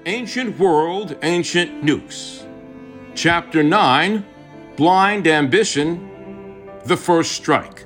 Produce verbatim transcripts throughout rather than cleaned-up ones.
Ancient World, Ancient Nukes. Chapter nine, Blind Ambition, The First Strike.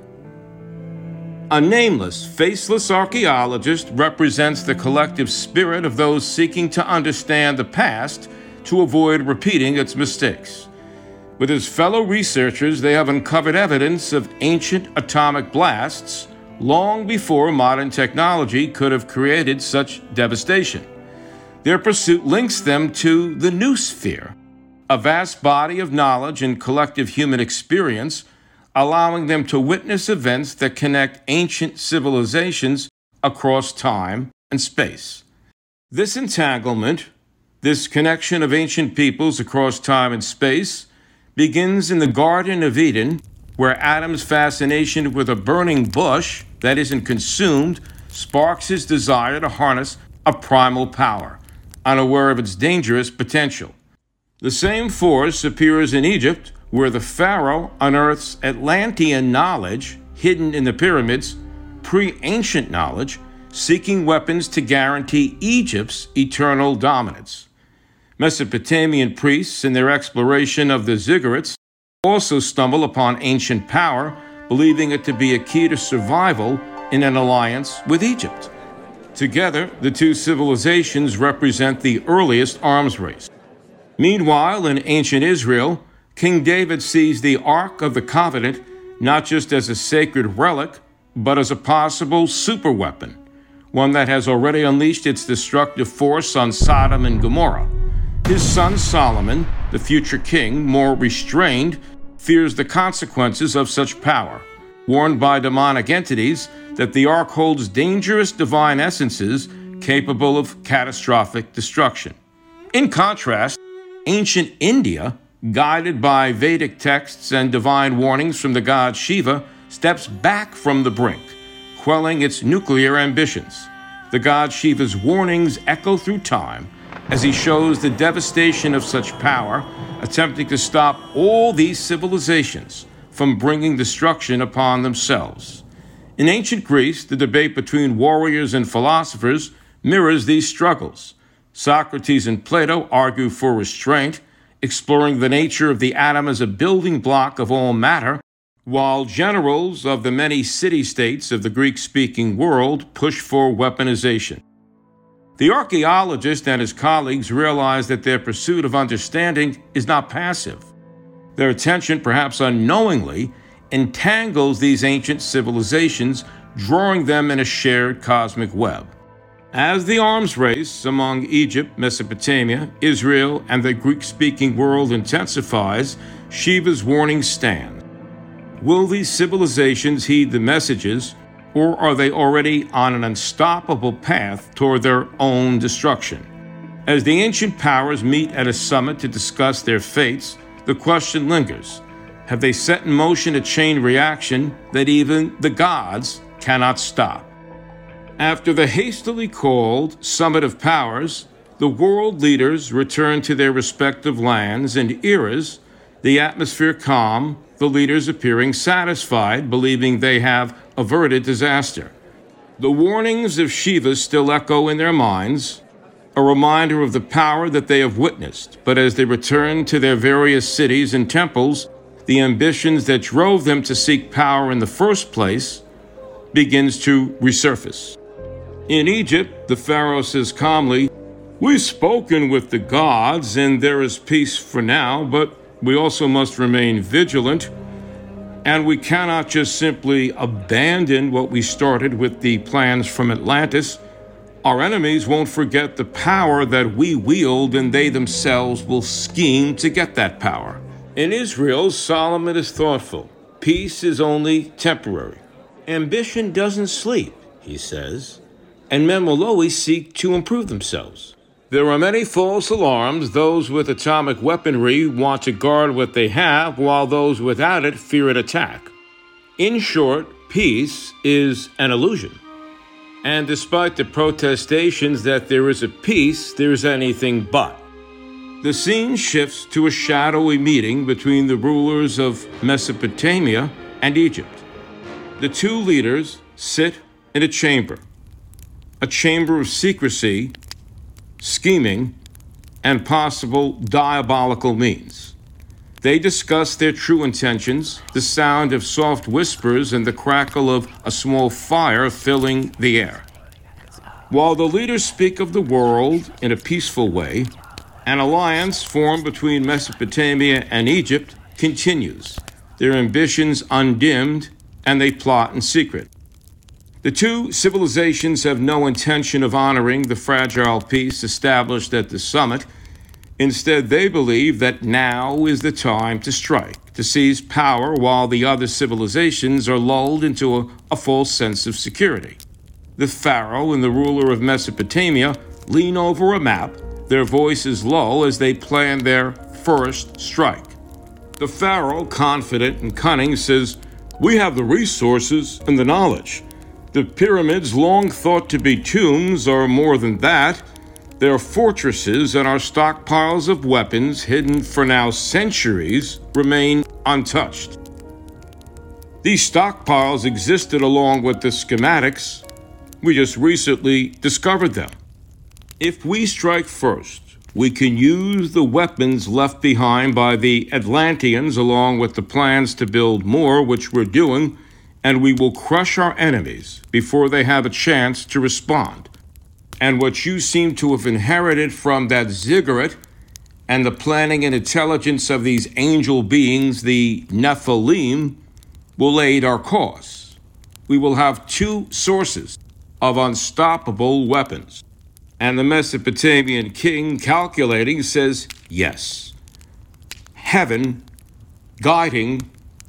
A nameless, faceless archaeologist represents the collective spirit of those seeking to understand the past to avoid repeating its mistakes. With his fellow researchers, they have uncovered evidence of ancient atomic blasts long before modern technology could have created such devastation. Their pursuit links them to the noosphere, a vast body of knowledge and collective human experience, allowing them to witness events that connect ancient civilizations across time and space. This entanglement, this connection of ancient peoples across time and space, begins in the Garden of Eden, where Adam's fascination with a burning bush that isn't consumed sparks his desire to harness a primal power, unaware of its dangerous potential. The same force appears in Egypt, where the pharaoh unearths Atlantean knowledge hidden in the pyramids, pre-ancient knowledge, seeking weapons to guarantee Egypt's eternal dominance. Mesopotamian priests, in their exploration of the ziggurats, also stumble upon ancient power, believing it to be a key to survival in an alliance with Egypt. Together, the two civilizations represent the earliest arms race. Meanwhile, in ancient Israel, King David sees the Ark of the Covenant not just as a sacred relic, but as a possible superweapon, one that has already unleashed its destructive force on Sodom and Gomorrah. His son Solomon, the future king, more restrained, fears the consequences of such power, warned by demonic entities that the Ark holds dangerous divine essences capable of catastrophic destruction. In contrast, ancient India, guided by Vedic texts and divine warnings from the god Shiva, steps back from the brink, quelling its nuclear ambitions. The god Shiva's warnings echo through time as he shows the devastation of such power, attempting to stop all these civilizations from bringing destruction upon themselves. In ancient Greece, the debate between warriors and philosophers mirrors these struggles. Socrates and Plato argue for restraint, exploring the nature of the atom as a building block of all matter, while generals of the many city-states of the Greek-speaking world push for weaponization. The archaeologist and his colleagues realize that their pursuit of understanding is not passive. Their attention, perhaps unknowingly, entangles these ancient civilizations, drawing them in a shared cosmic web. As the arms race among Egypt, Mesopotamia, Israel, and the Greek-speaking world intensifies, Shiva's warnings stand. Will these civilizations heed the messages, or are they already on an unstoppable path toward their own destruction? As the ancient powers meet at a summit to discuss their fates, the question lingers: have they set in motion a chain reaction that even the gods cannot stop? After the hastily called Summit of Powers, the world leaders return to their respective lands and eras, the atmosphere calm, the leaders appearing satisfied, believing they have averted disaster. The warnings of Shiva still echo in their minds, a reminder of the power that they have witnessed, but as they return to their various cities and temples, the ambitions that drove them to seek power in the first place begins to resurface. In Egypt, the pharaoh says calmly, "We've spoken with the gods, and there is peace for now, but we also must remain vigilant, and we cannot just simply abandon what we started with the plans from Atlantis. Our enemies won't forget the power that we wield, and they themselves will scheme to get that power." In Israel, Solomon is thoughtful. Peace is only temporary. Ambition doesn't sleep, he says, and men will always seek to improve themselves. There are many false alarms. Those with atomic weaponry want to guard what they have, while those without it fear an attack. In short, peace is an illusion. And despite the protestations that there is a peace, there's anything but. The scene shifts to a shadowy meeting between the rulers of Mesopotamia and Egypt. The two leaders sit in a chamber, a chamber of secrecy, scheming, and possible diabolical means. They discuss their true intentions, the sound of soft whispers and the crackle of a small fire filling the air. While the leaders speak of the world in a peaceful way, an alliance formed between Mesopotamia and Egypt continues, their ambitions undimmed, and they plot in secret. The two civilizations have no intention of honoring the fragile peace established at the summit. Instead, they believe that now is the time to strike, to seize power while the other civilizations are lulled into a, a false sense of security. The pharaoh and the ruler of Mesopotamia lean over a map, their voices low as they plan their first strike. The pharaoh, confident and cunning, says, "We have the resources and the knowledge. The pyramids, long thought to be tombs, are more than that. Their fortresses and our stockpiles of weapons, hidden for now centuries, remain untouched." These stockpiles existed along with the schematics. We just recently discovered them. If we strike first, we can use the weapons left behind by the Atlanteans along with the plans to build more, which we're doing, and we will crush our enemies before they have a chance to respond. And what you seem to have inherited from that ziggurat and the planning and intelligence of these angel beings, the Nephilim, will aid our cause. We will have two sources of unstoppable weapons. And the Mesopotamian king, calculating, says yes. Heaven guiding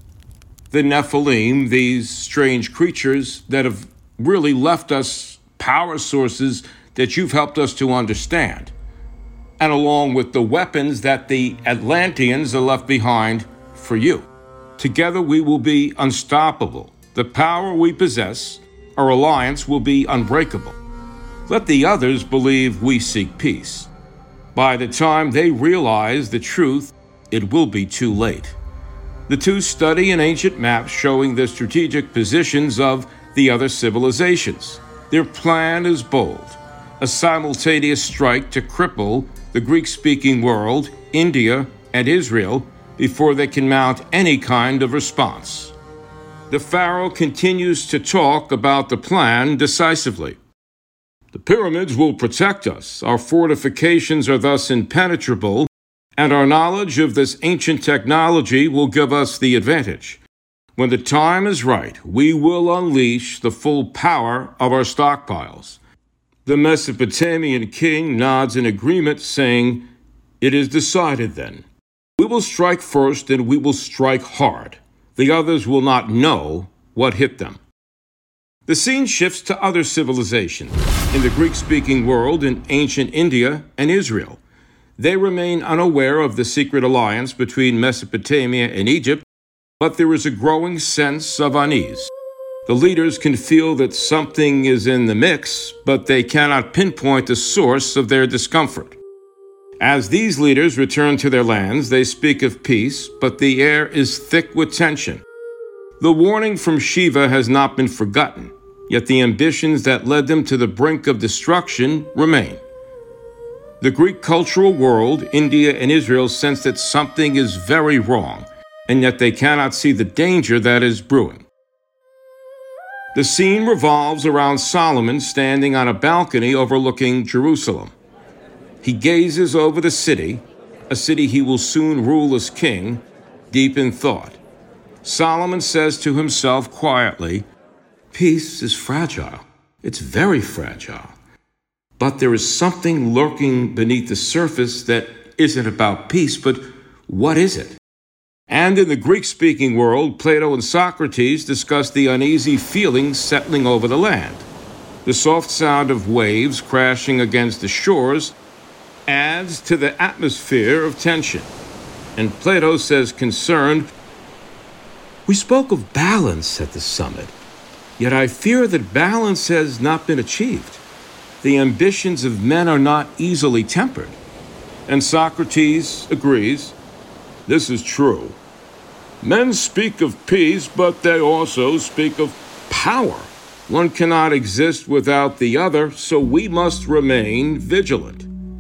the Nephilim, these strange creatures that have really left us power sources that you've helped us to understand, and along with the weapons that the Atlanteans are left behind for you. Together we will be unstoppable. The power we possess, our alliance will be unbreakable. Let the others believe we seek peace. By the time they realize the truth, it will be too late. The two study an ancient map showing the strategic positions of the other civilizations. Their plan is bold, a simultaneous strike to cripple the Greek-speaking world, India, and Israel before they can mount any kind of response. The pharaoh continues to talk about the plan decisively. The pyramids will protect us. Our fortifications are thus impenetrable, and our knowledge of this ancient technology will give us the advantage. When the time is right, we will unleash the full power of our stockpiles. The Mesopotamian king nods in agreement, saying, "It is decided then. We will strike first, and we will strike hard. The others will not know what hit them." The scene shifts to other civilizations in the Greek-speaking world, in ancient India and Israel. They remain unaware of the secret alliance between Mesopotamia and Egypt, but there is a growing sense of unease. The leaders can feel that something is in the mix, but they cannot pinpoint the source of their discomfort. As these leaders return to their lands, they speak of peace, but the air is thick with tension. The warning from Shiva has not been forgotten, yet the ambitions that led them to the brink of destruction remain. The Greek cultural world, India and Israel, sense that something is very wrong, and yet they cannot see the danger that is brewing. The scene revolves around Solomon standing on a balcony overlooking Jerusalem. He gazes over the city, a city he will soon rule as king, deep in thought. Solomon says to himself quietly, "Peace is fragile. It's very fragile. But there is something lurking beneath the surface that isn't about peace, but what is it?" And in the Greek-speaking world, Plato and Socrates discuss the uneasy feelings settling over the land. The soft sound of waves crashing against the shores adds to the atmosphere of tension. And Plato says, concerned, "We spoke of balance at the summit, yet I fear that balance has not been achieved. The ambitions of men are not easily tempered." And Socrates agrees, "This is true. Men speak of peace, but they also speak of power. One cannot exist without the other, so we must remain vigilant."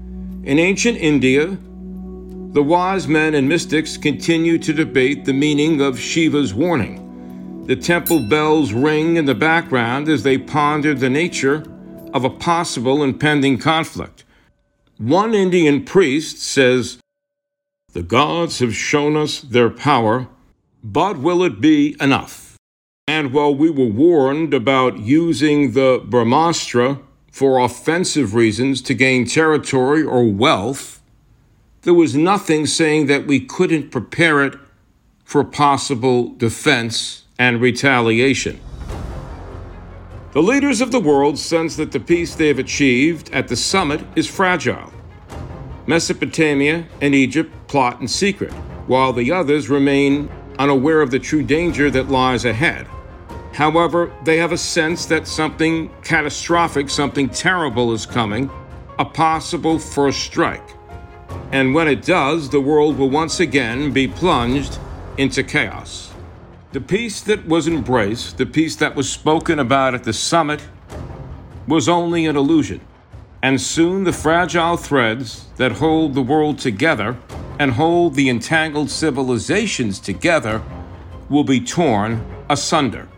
In ancient India, the wise men and mystics continue to debate the meaning of Shiva's warning. The temple bells ring in the background as they ponder the nature of a possible impending conflict. One Indian priest says, "The gods have shown us their power, but will it be enough?" And while we were warned about using the Brahmastra for offensive reasons to gain territory or wealth, there was nothing saying that we couldn't prepare it for possible defense and retaliation. The leaders of the world sense that the peace they have achieved at the summit is fragile. Mesopotamia and Egypt plot in secret, while the others remain unaware of the true danger that lies ahead. However, they have a sense that something catastrophic, something terrible is coming, a possible first strike. And when it does, the world will once again be plunged into chaos. The peace that was embraced, the peace that was spoken about at the summit, was only an illusion. And soon the fragile threads that hold the world together and hold the entangled civilizations together will be torn asunder.